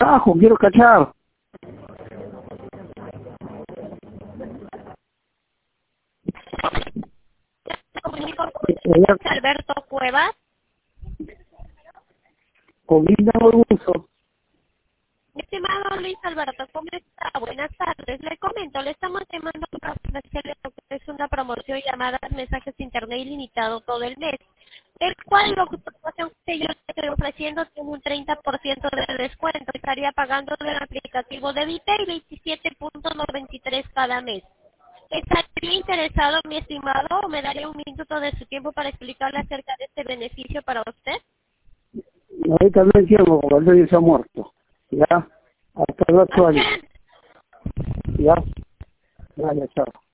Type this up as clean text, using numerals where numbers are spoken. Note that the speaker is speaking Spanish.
carajo, quiero cachar. Comunico con Alberto Cuevas. Con Linda Orgullo. Estimado Luis Alberto, ¿cómo está? Buenas tardes. Le comento, le estamos llamando para ofrecerle lo que es una promoción llamada mensajes de internet ilimitado todo el mes, el cual la promoción que yo le estoy ofreciendo tiene un 30% de descuento. Estaría pagando del aplicativo de Vitey 27.93 cada mes. ¿Estaría interesado, mi estimado, o me daría un minuto de su tiempo para explicarle acerca de este beneficio para usted? Ahorita no entiendo, porque el rey se ha muerto. ¿Ya? Hasta el otro año. ¿Ya? Vale, chao.